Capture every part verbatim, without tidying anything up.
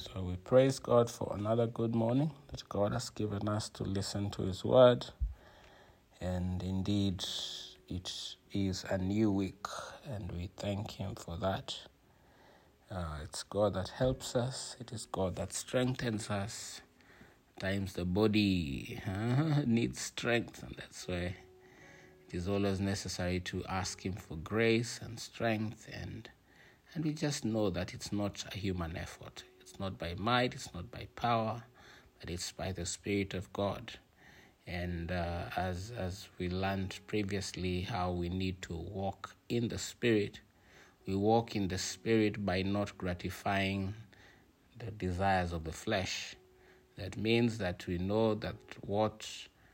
So we praise God for another good morning that God has given us to listen to His word. And indeed, it is a new week, and we thank Him for that. Uh, it's God that helps us. It is God that strengthens us. At times the body uh, needs strength, and that's why it is always necessary to ask Him for grace and strength, and and we just know that it's not a human effort. It's not by might, it's not by power, but it's by the Spirit of God. And uh, as as we learned previously how we need to walk in the Spirit, we walk in the Spirit by not gratifying the desires of the flesh. That means that we know that what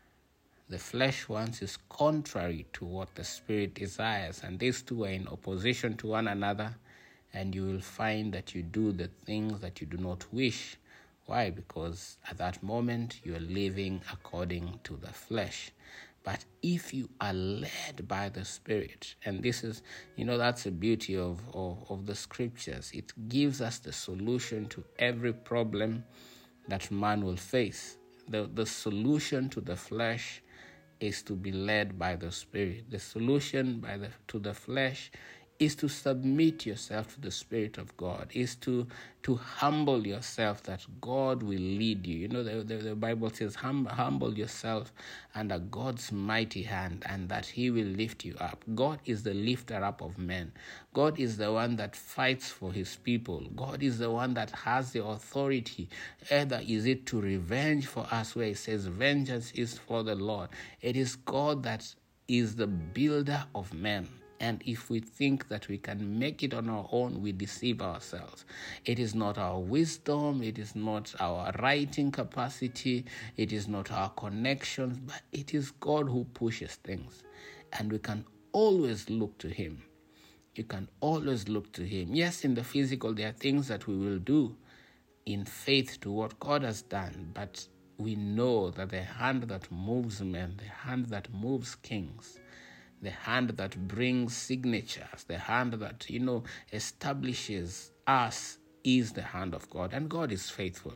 the flesh wants is contrary to what the Spirit desires, and these two are in opposition to one another, and you will find that you do the things that you do not wish. Why? Because at that moment you are living according to the flesh. But if you are led by the Spirit, and this is, you know, that's the beauty of, of, of the scriptures. It gives us the solution to every problem that man will face. The, the solution to the flesh is to be led by the Spirit. The solution by the to the flesh is to submit yourself to the Spirit of God, is to to humble yourself that God will lead you. You know, the, the, the Bible says, hum, humble yourself under God's mighty hand, and that He will lift you up. God is the lifter up of men. God is the one that fights for His people. God is the one that has the authority. Either is it to revenge for us, where He says, vengeance is for the Lord. It is God that is the builder of men. And if we think that we can make it on our own, we deceive ourselves. It is not our wisdom, it is not our writing capacity, it is not our connections, but it is God who pushes things. And we can always look to Him. You can always look to Him. Yes, in the physical, there are things that we will do in faith to what God has done, but we know that the hand that moves men, the hand that moves kings, the hand that brings signatures, the hand that, you know, establishes us is the hand of God. And God is faithful.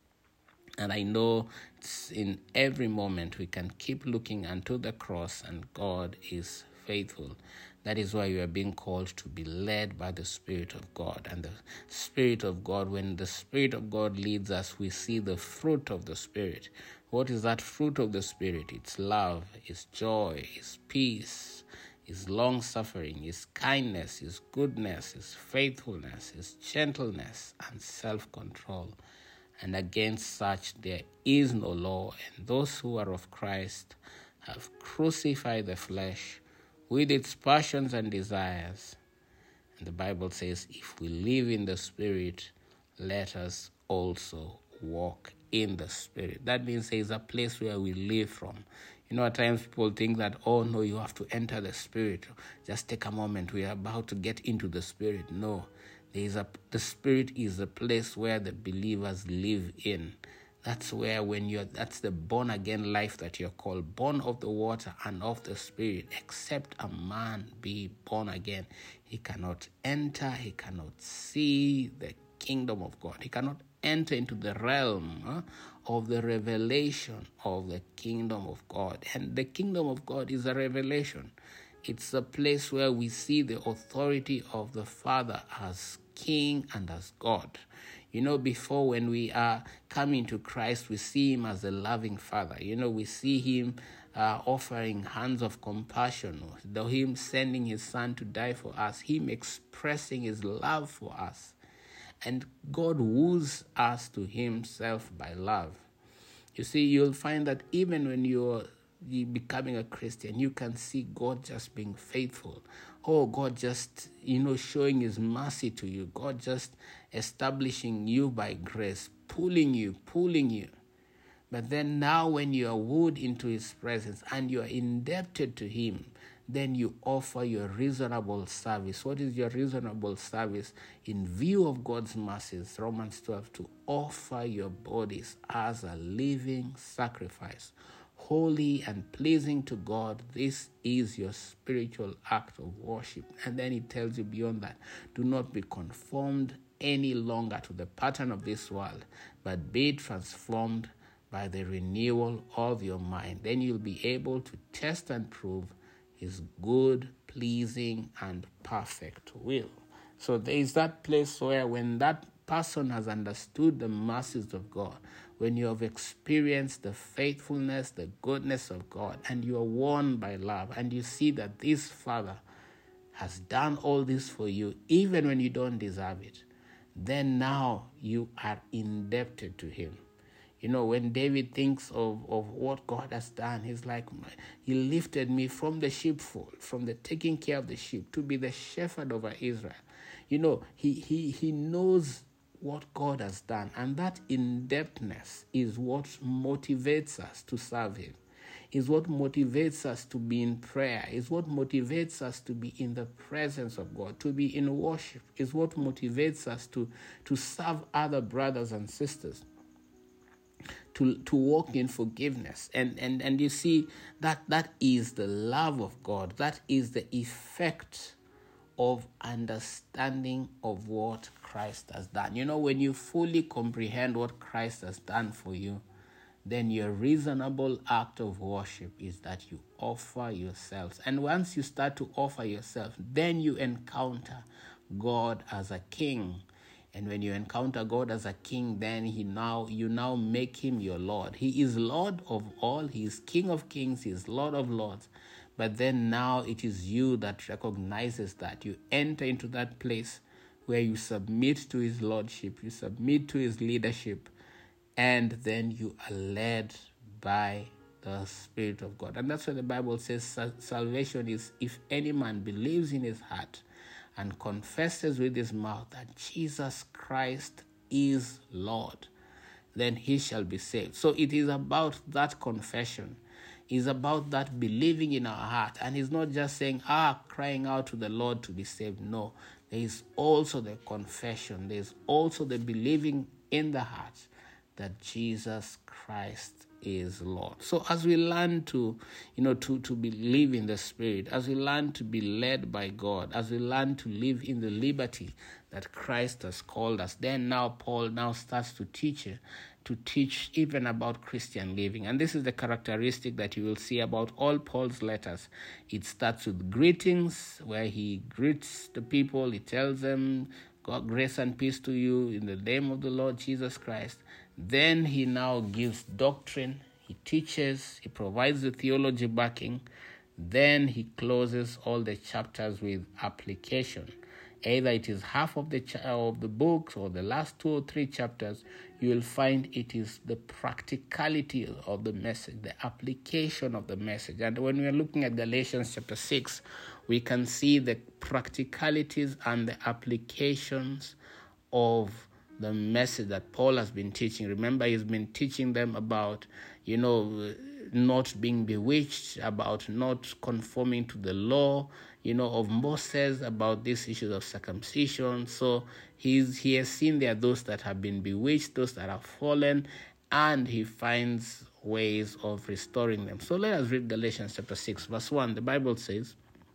And I know it's in every moment we can keep looking unto the cross, and God is faithful. That is why we are being called to be led by the Spirit of God. And the Spirit of God, when the Spirit of God leads us, we see the fruit of the Spirit. What is that fruit of the Spirit? It's love, it's joy, it's peace, it's long-suffering, it's kindness, it's goodness, it's faithfulness, it's gentleness, and self-control. And against such there is no law, and those who are of Christ have crucified the flesh with its passions and desires. And the Bible says, if we live in the Spirit, let us also walk in the Spirit. That means there is a place where we live from. You know, at times people think that, oh no, you have to enter the Spirit. Just take a moment. We are about to get into the Spirit. No, there is a the Spirit is a place where the believers live in. That's where when you're, that's the born again life that you're called, born of the water and of the Spirit. Except a man be born again, he cannot enter, he cannot see the kingdom of God. He cannot enter into the realm huh, of the revelation of the kingdom of God. And the kingdom of God is a revelation. It's a place where we see the authority of the Father as King and as God. You know, before when we are coming to Christ, we see Him as a loving Father. You know, we see Him uh, offering hands of compassion, though Him sending His Son to die for us, Him expressing His love for us. And God woos us to Himself by love. You see, you'll find that even when you're becoming a Christian, you can see God just being faithful. Oh, God just, you know, showing His mercy to you. God just establishing you by grace, pulling you, pulling you. But then now when you are wooed into His presence and you are indebted to Him, then you offer your reasonable service. What is your reasonable service? In view of God's mercies, Romans twelve, to offer your bodies as a living sacrifice, holy and pleasing to God. This is your spiritual act of worship. And then it tells you beyond that, do not be conformed any longer to the pattern of this world, but be transformed by the renewal of your mind. Then you'll be able to test and prove his good, pleasing, and perfect will. So there is that place where when that person has understood the mercies of God, when you have experienced the faithfulness, the goodness of God, and you are won by love, and you see that this Father has done all this for you, even when you don't deserve it, then now you are indebted to him. You know, when David thinks of, of what God has done, he's like, he lifted me from the sheepfold, from the taking care of the sheep, to be the shepherd over Israel. You know, he he he knows what God has done, and that indebtedness is what motivates us to serve him, is what motivates us to be in prayer, is what motivates us to be in the presence of God, to be in worship, is what motivates us to, to serve other brothers and sisters, to, to walk in forgiveness. And, and, and you see, that that is the love of God. That is the effect of understanding of what Christ has done. You know, when you fully comprehend what Christ has done for you, then your reasonable act of worship is that you offer yourselves. And once you start to offer yourself, then you encounter God as a king. And when you encounter God as a king, then he now you now make him your Lord. He is Lord of all. He is King of kings. He is Lord of lords. But then now it is you that recognizes that. You enter into that place where you submit to his lordship, you submit to his leadership, and then you are led by the Spirit of God. And that's what the Bible says salvation is, if any man believes in his heart and confesses with his mouth that Jesus Christ is Lord, then he shall be saved. So it is about that confession. It's about that believing in our heart. And he's not just saying, ah, crying out to the Lord to be saved. No, there is also the confession. There's also the believing in the heart that Jesus Christ is Lord. So as we learn to, you know, to, to believe in the Spirit, as we learn to be led by God, as we learn to live in the liberty that Christ has called us, then now Paul now starts to teach to teach even about Christian living. And this is the characteristic that you will see about all Paul's letters. It starts with greetings, where he greets the people. He tells them, God, grace and peace to you in the name of the Lord Jesus Christ. Then he now gives doctrine. He teaches. He provides the theology backing. Then he closes all the chapters with application. Either it is half of the ch- of the books or the last two or three chapters, you will find it is the practicality of the message, the application of the message. And when we are looking at Galatians chapter six, we can see the practicalities and the applications of the message that Paul has been teaching. Remember, he's been teaching them about, you know, not being bewitched, about not conforming to the law, you know, of Moses, about these issues of circumcision. So he's he has seen there those that have been bewitched, those that have fallen, and he finds ways of restoring them. So let us read Galatians chapter six, verse one. The Bible says,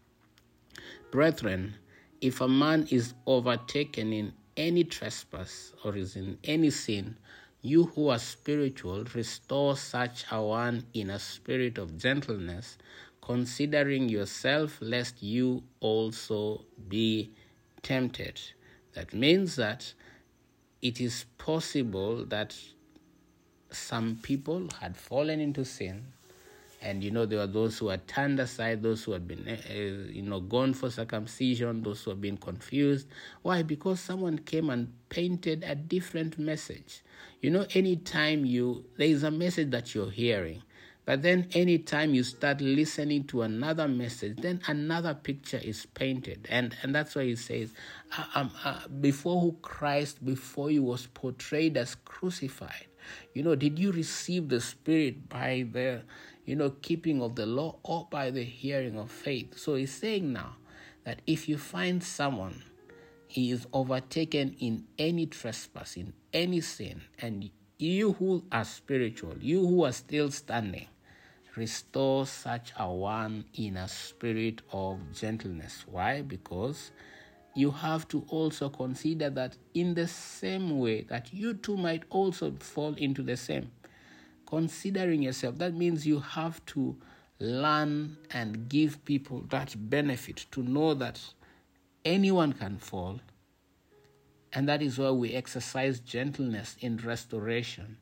Brethren, if a man is overtaken in any trespass or is in any sin, you who are spiritual, restore such a one in a spirit of gentleness, considering yourself, lest you also be tempted. That means that it is possible that some people had fallen into sin, and, you know, there were those who had turned aside, those who had been, uh, you know, gone for circumcision, those who had been confused. Why? Because someone came and painted a different message. You know, anytime you, there is a message that you're hearing, but then anytime you start listening to another message, then another picture is painted. And and that's why he says, uh, um, uh, before who Christ, before you was portrayed as crucified, you know, did you receive the Spirit by the, you know, keeping of the law or by the hearing of faith? So he's saying now that if you find someone, he is overtaken in any trespass, in any sin, and you who are spiritual, you who are still standing, restore such a one in a spirit of gentleness. Why? Because you have to also consider that in the same way that you too might also fall into the same. Considering yourself, that means you have to learn and give people that benefit to know that anyone can fall. And that is why we exercise gentleness in restoration.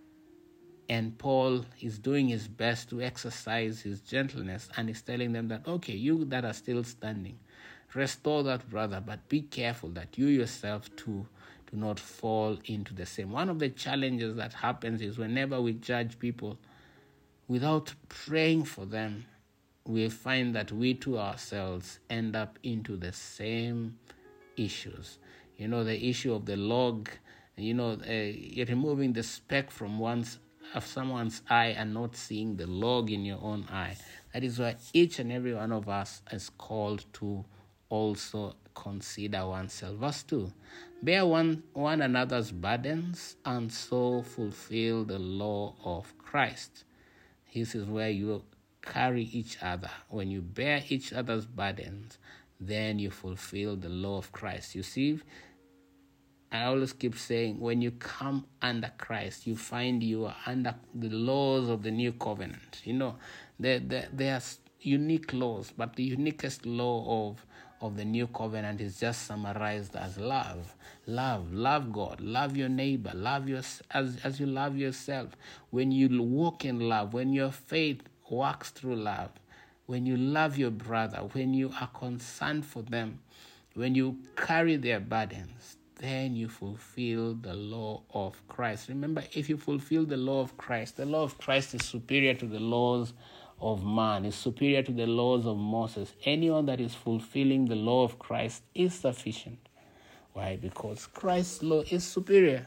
And Paul is doing his best to exercise his gentleness, and is telling them that, okay, you that are still standing, restore that brother, but be careful that you yourself too do not fall into the same. One of the challenges that happens is whenever we judge people without praying for them, we find that we too ourselves end up into the same issues. You know, the issue of the log, you know, uh, you're removing the speck from one's of someone's eye and not seeing the log in your own eye. That is why each and every one of us is called to also consider oneself. Verse two, bear one, one another's burdens and so fulfill the law of Christ. This is where you carry each other. When you bear each other's burdens, then you fulfill the law of Christ. You see, I always keep saying, when you come under Christ, you find you are under the laws of the new covenant. You know, there, there, there are unique laws, but the uniquest law of, of the new covenant is just summarized as love. Love, love God, love your neighbor, love your, as, as you love yourself. When you walk in love, when your faith works through love, when you love your brother, when you are concerned for them, when you carry their burdens, then you fulfill the law of Christ. Remember, if you fulfill the law of Christ, the law of Christ is superior to the laws of man, is superior to the laws of Moses. Anyone that is fulfilling the law of Christ is sufficient. Why? Because Christ's law is superior.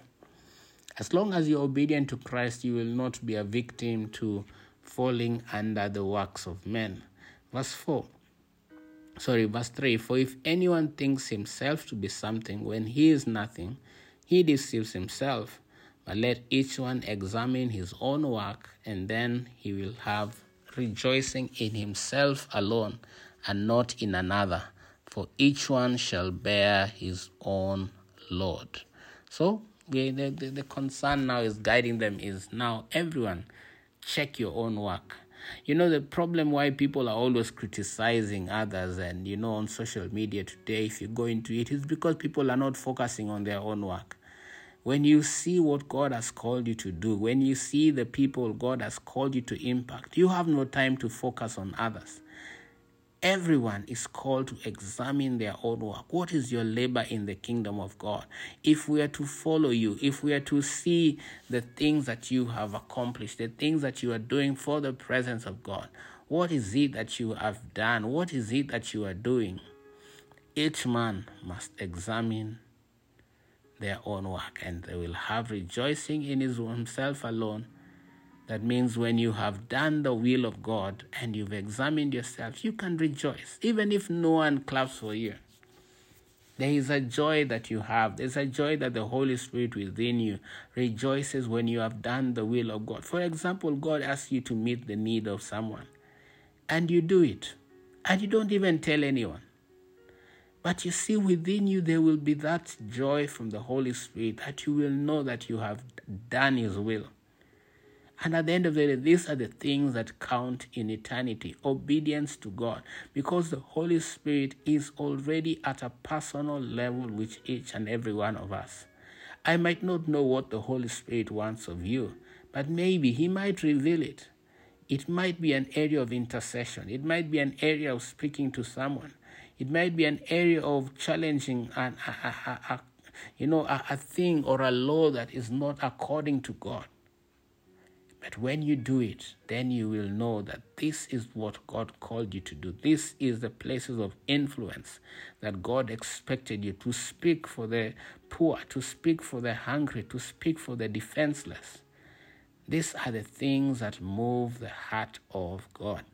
As long as you're obedient to Christ, you will not be a victim to falling under the works of men. Verse four. Sorry, verse three, for if anyone thinks himself to be something when he is nothing, he deceives himself. But let each one examine his own work, and then he will have rejoicing in himself alone and not in another. For each one shall bear his own load. So the, the, the concern now is guiding them is now everyone check your own work. You know, the problem why people are always criticizing others and, you know, on social media today, if you go into it, is because people are not focusing on their own work. When you see what God has called you to do, when you see the people God has called you to impact, you have no time to focus on others. Everyone is called to examine their own work. What is your labor in the kingdom of God? If we are to follow you, if we are to see the things that you have accomplished, the things that you are doing for the presence of God, what is it that you have done? What is it that you are doing? Each man must examine their own work, and they will have rejoicing in his himself alone. That means when you have done the will of God and you've examined yourself, you can rejoice, even if no one claps for you. There is a joy that you have. There's a joy that the Holy Spirit within you rejoices when you have done the will of God. For example, God asks you to meet the need of someone, and you do it, and you don't even tell anyone. But you see, within you, there will be that joy from the Holy Spirit that you will know that you have done His will. And at the end of the day, these are the things that count in eternity. Obedience to God. Because the Holy Spirit is already at a personal level with each and every one of us. I might not know what the Holy Spirit wants of you, but maybe He might reveal it. It might be an area of intercession. It might be an area of speaking to someone. It might be an area of challenging an, a, a, a, a, you know, a, a thing or a law that is not according to God. But when you do it, then you will know that this is what God called you to do. This is the places of influence that God expected you to speak for the poor, to speak for the hungry, to speak for the defenseless. These are the things that move the heart of God.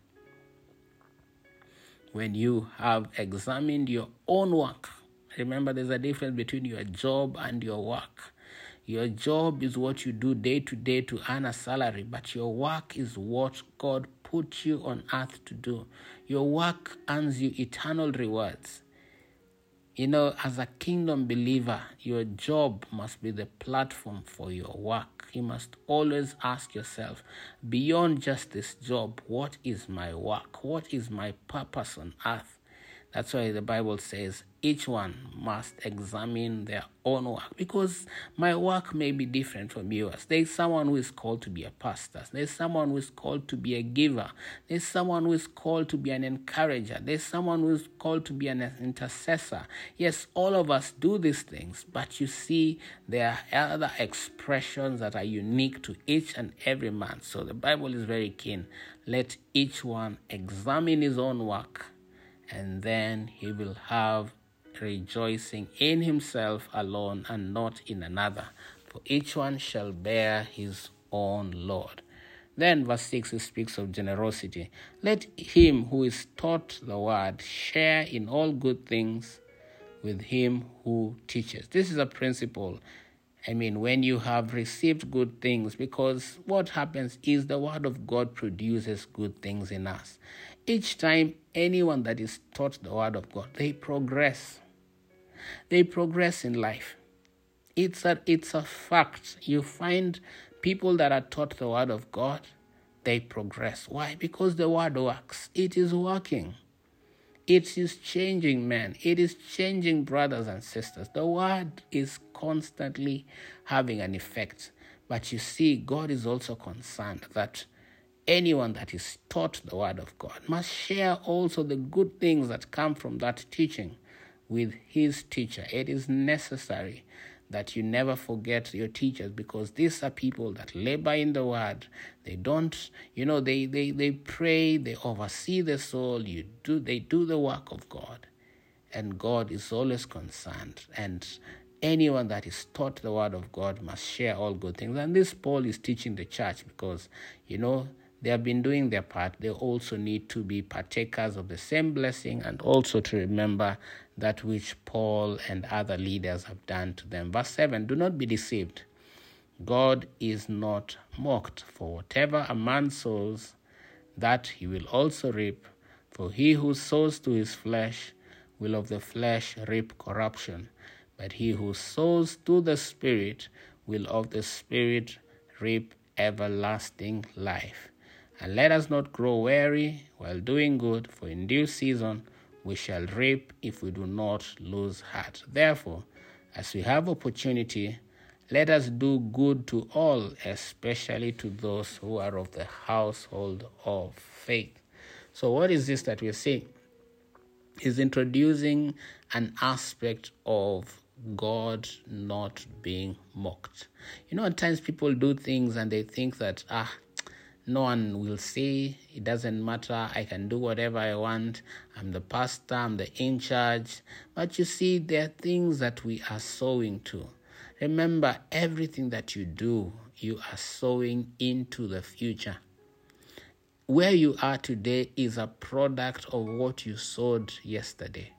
When you have examined your own work, remember there's a difference between your job and your work. Your job is what you do day to day to earn a salary, but your work is what God put you on earth to do. Your work earns you eternal rewards. You know, as a kingdom believer, your job must be the platform for your work. You must always ask yourself, beyond just this job, what is my work? What is my purpose on earth? That's why the Bible says each one must examine their own work, because my work may be different from yours. There's someone who is called to be a pastor. There's someone who is called to be a giver. There's someone who is called to be an encourager. There's someone who is called to be an intercessor. Yes, all of us do these things, but you see, there are other expressions that are unique to each and every man. So the Bible is very keen. Let each one examine his own work, and then he will have rejoicing in himself alone and not in another. For each one shall bear his own load. Then verse six, it speaks of generosity. Let him who is taught the word share in all good things with him who teaches. This is a principle. I mean, when you have received good things, because what happens is the word of God produces good things in us. Each time anyone that is taught the word of God, they progress. They progress in life. It's a, it's a fact. You find people that are taught the word of God, they progress. Why? Because the word works. It is working. It is changing men. It is changing brothers and sisters. The word is constantly having an effect. But you see, God is also concerned that anyone that is taught the word of God must share also the good things that come from that teaching with his teacher. It is necessary that you never forget your teachers, because these are people that labor in the word. They don't, you know, they they, they pray, they oversee the soul, you do they do the work of God. And God is always concerned. And anyone that is taught the word of God must share all good things. And this Paul is teaching the church because, you know, they have been doing their part. They also need to be partakers of the same blessing, and also to remember that which Paul and other leaders have done to them. Verse seven, do not be deceived. God is not mocked. For whatever a man sows, that he will also reap. For he who sows to his flesh will of the flesh reap corruption. But he who sows to the Spirit will of the Spirit reap everlasting life. And let us not grow weary while doing good, for in due season we shall reap if we do not lose heart. Therefore, as we have opportunity, let us do good to all, especially to those who are of the household of faith. So what is this that we're seeing? Is introducing an aspect of God not being mocked. You know, at times people do things and they think that, ah, no one will see, it doesn't matter, I can do whatever I want, I'm the pastor, I'm the in charge. But you see, there are things that we are sowing to. Remember, everything that you do, you are sowing into the future. Where you are today is a product of what you sowed yesterday.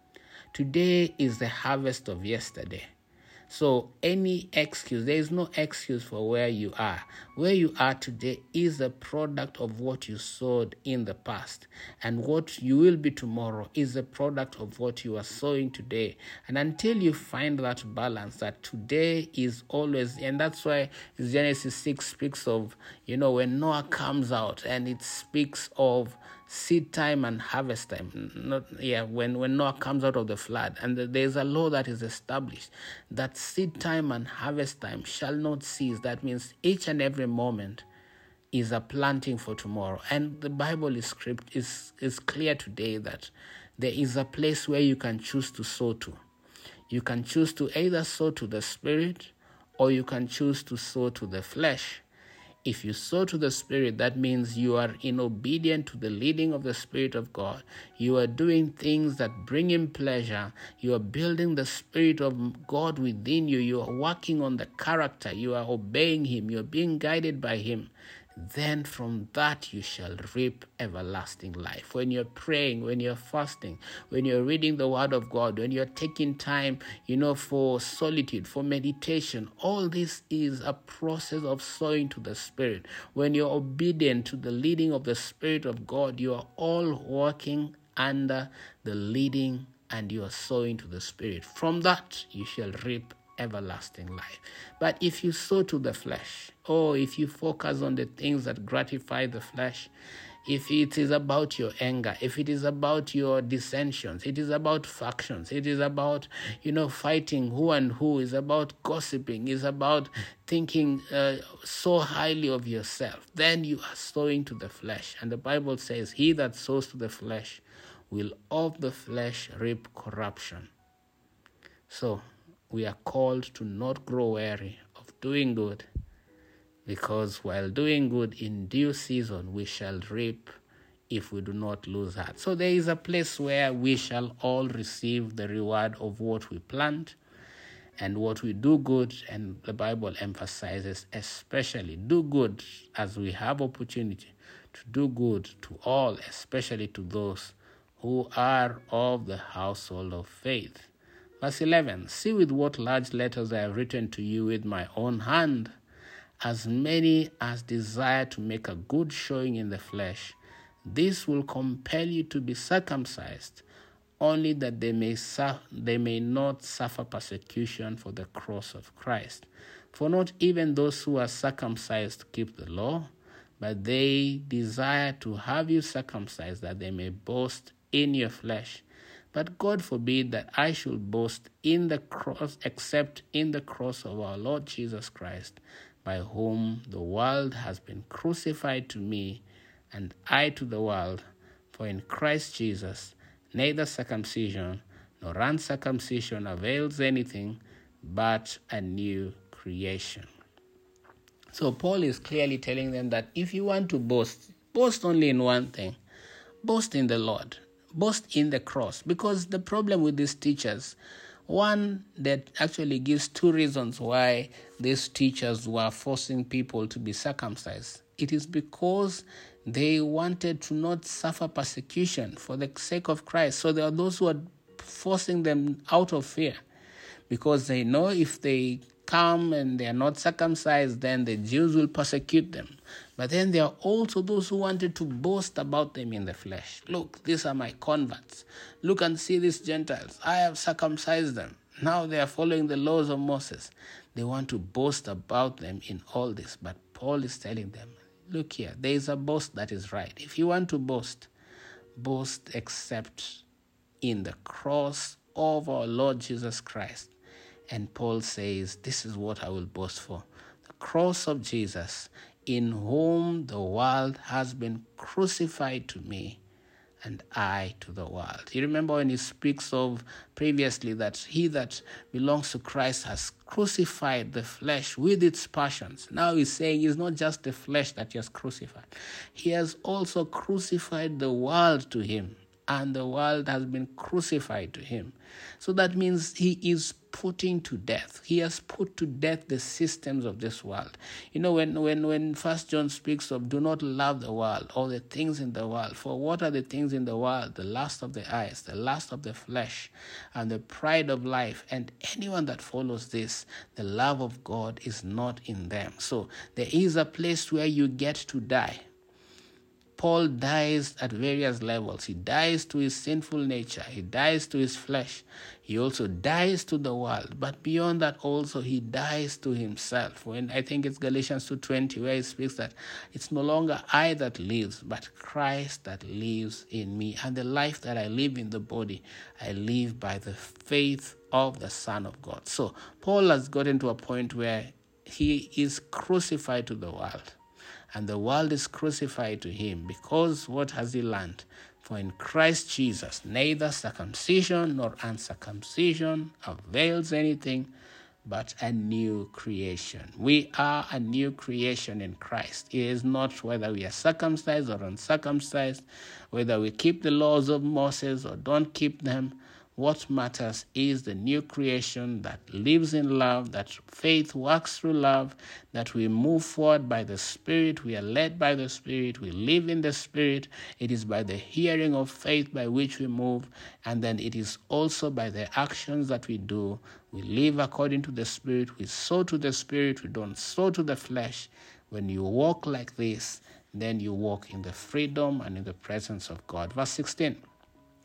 Today is the harvest of yesterday. So any excuse, there is no excuse for where you are. Where you are today is a product of what you sowed in the past. And what you will be tomorrow is a product of what you are sowing today. And until you find that balance, that today is always, and that's why Genesis six speaks of, you know, when Noah comes out, and it speaks of seed time and harvest time. Not yeah, when, when Noah comes out of the flood, and there's a law that is established that seed time and harvest time shall not cease. That means each and every moment is a planting for tomorrow. And the Bible is script is is clear today that there is a place where you can choose to sow to. You can choose to either sow to the Spirit, or you can choose to sow to the flesh. If you sow to the Spirit, that means you are in obedience to the leading of the Spirit of God. You are doing things that bring Him pleasure. You are building the Spirit of God within you. You are working on the character. You are obeying Him. You are being guided by Him. Then from that you shall reap everlasting life. When you're praying, when you're fasting, when you're reading the Word of God, when you're taking time, you know, for solitude, for meditation, all this is a process of sowing to the Spirit. When you're obedient to the leading of the Spirit of God, you are all working under the leading and you are sowing to the Spirit, from that you shall reap everlasting life. But if you sow to the flesh, or if you focus on the things that gratify the flesh, if it is about your anger, if it is about your dissensions, it is about factions, it is about, you know, fighting who and who, is about gossiping, is about thinking uh, so highly of yourself, then you are sowing to the flesh. And the Bible says, he that sows to the flesh will of the flesh reap corruption. So we are called to not grow weary of doing good, because while doing good in due season, we shall reap if we do not lose heart. So there is a place where we shall all receive the reward of what we plant and what we do good. And the Bible emphasizes especially do good as we have opportunity to do good to all, especially to those who are of the household of faith. Verse eleven, see with what large letters I have written to you with my own hand, as many as desire to make a good showing in the flesh, this will compel you to be circumcised, only that they may su- they may not suffer persecution for the cross of Christ. For not even those who are circumcised keep the law, but they desire to have you circumcised, that they may boast in your flesh. But God forbid that I should boast in the cross, except in the cross of our Lord Jesus Christ, by whom the world has been crucified to me, and I to the world. For in Christ Jesus neither circumcision nor uncircumcision avails anything, but a new creation. So Paul is clearly telling them that if you want to boast, boast only in one thing. Boast in the Lord. Boast in the cross. Because the problem with these teachers, one that actually gives two reasons why these teachers were forcing people to be circumcised. It is because they wanted to not suffer persecution for the sake of Christ. So there are those who are forcing them out of fear, because they know if they come and they are not circumcised, then the Jews will persecute them. But then there are also those who wanted to boast about them in the flesh. Look, these are my converts. Look and see these Gentiles. I have circumcised them. Now they are following the laws of Moses. They want to boast about them in all this. But Paul is telling them, look here, there is a boast that is right. If you want to boast, boast except in the cross of our Lord Jesus Christ. And Paul says, this is what I will boast for. The cross of Jesus, in whom the world has been crucified to me, and I to the world. You remember when he speaks of previously that he that belongs to Christ has crucified the flesh with its passions. Now he's saying it's not just the flesh that he has crucified. He has also crucified the world to him, and the world has been crucified to him. So that means he is putting to death. He has put to death the systems of this world. You know, when when when First John speaks of do not love the world or the things in the world. For what are the things in the world? The lust of the eyes, the lust of the flesh, and the pride of life. And anyone that follows this, the love of God is not in them. So there is a place where you get to die. Paul dies at various levels. He dies to his sinful nature. He dies to his flesh. He also dies to the world. But beyond that also, he dies to himself. When I think it's Galatians two twenty where he speaks that it's no longer I that lives, but Christ that lives in me. And the life that I live in the body, I live by the faith of the Son of God. So Paul has gotten to a point where he is crucified to the world. And the world is crucified to him, because what has he learned? For in Christ Jesus, neither circumcision nor uncircumcision avails anything, but a new creation. We are a new creation in Christ. It is not whether we are circumcised or uncircumcised, whether we keep the laws of Moses or don't keep them. What matters is the new creation that lives in love, that faith works through love, that we move forward by the Spirit, we are led by the Spirit, we live in the Spirit. It is by the hearing of faith by which we move, and then it is also by the actions that we do. We live according to the Spirit, we sow to the Spirit, we don't sow to the flesh. When you walk like this, then you walk in the freedom and in the presence of God. Verse sixteen.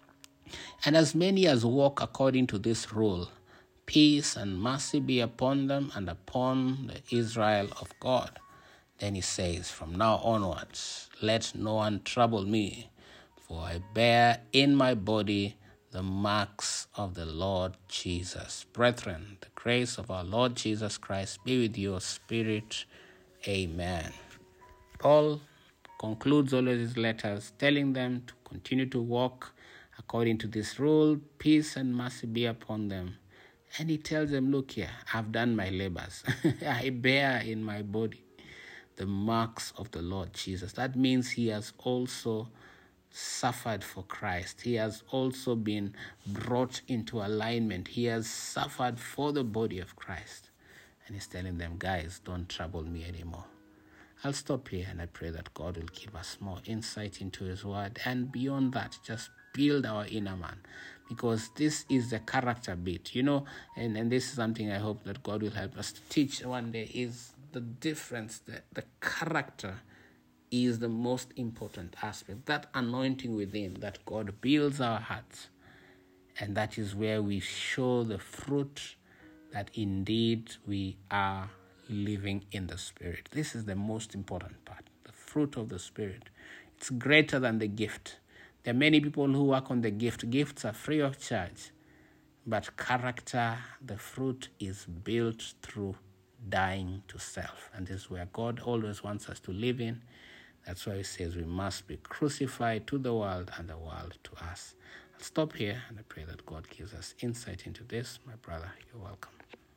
And as many as walk according to this rule, peace and mercy be upon them and upon the Israel of God. Then he says, from now onwards, let no one trouble me, for I bear in my body the marks of the Lord Jesus. Brethren, the grace of our Lord Jesus Christ be with your spirit. Amen. Paul concludes all of his letters telling them to continue to walk according to this rule, peace and mercy be upon them. And he tells them, look here, I've done my labors. I bear in my body the marks of the Lord Jesus. That means he has also suffered for Christ. He has also been brought into alignment. He has suffered for the body of Christ. And he's telling them, guys, don't trouble me anymore. I'll stop here, and I pray that God will give us more insight into his word. And beyond that, just build our inner man, because this is the character bit, you know, and, and this is something I hope that God will help us to teach one day, is the difference, the, the character is the most important aspect, that anointing within that God builds our hearts. And that is where we show the fruit that indeed we are living in the Spirit. This is the most important part, the fruit of the Spirit. It's greater than the gift. There are many people who work on the gift. Gifts are free of charge. But character, the fruit, is built through dying to self. And this is where God always wants us to live in. That's why he says we must be crucified to the world and the world to us. I'll stop here, and I pray that God gives us insight into this. My brother, you're welcome.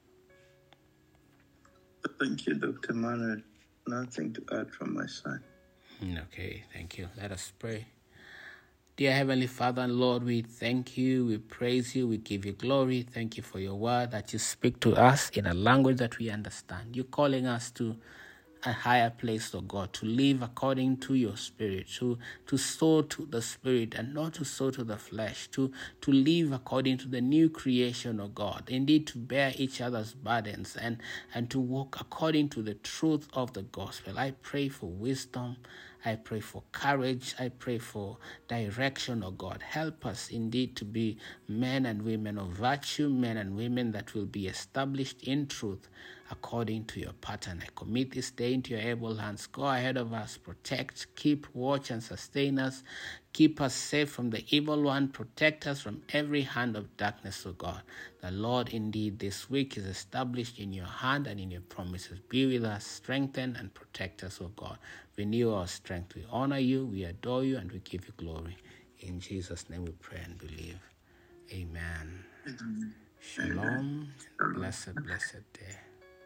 Thank you, Doctor Manuel. Nothing to add from my side. Okay, thank you. Let us pray. Dear Heavenly Father and Lord, we thank you, we praise you, we give you glory. Thank you for your word that you speak to us in a language that we understand. You're calling us to a higher place, oh God, to live according to your Spirit, to, to sow to the Spirit and not to sow to the flesh, to, to live according to the new creation, oh God, indeed to bear each other's burdens and, and to walk according to the truth of the gospel. I pray for wisdom. I pray for courage. I pray for direction, oh God. Help us indeed to be men and women of virtue, men and women that will be established in truth according to your pattern. I commit this day into your able hands. Go ahead of us, protect, keep, watch, and sustain us. Keep us safe from the evil one. Protect us from every hand of darkness, O God. The Lord, indeed, this week is established in your hand and in your promises. Be with us, strengthen, and protect us, O God. Renew our strength. We honor you, we adore you, and we give you glory. In Jesus' name we pray and believe. Amen. Amen. Shalom. Blessed, blessed day.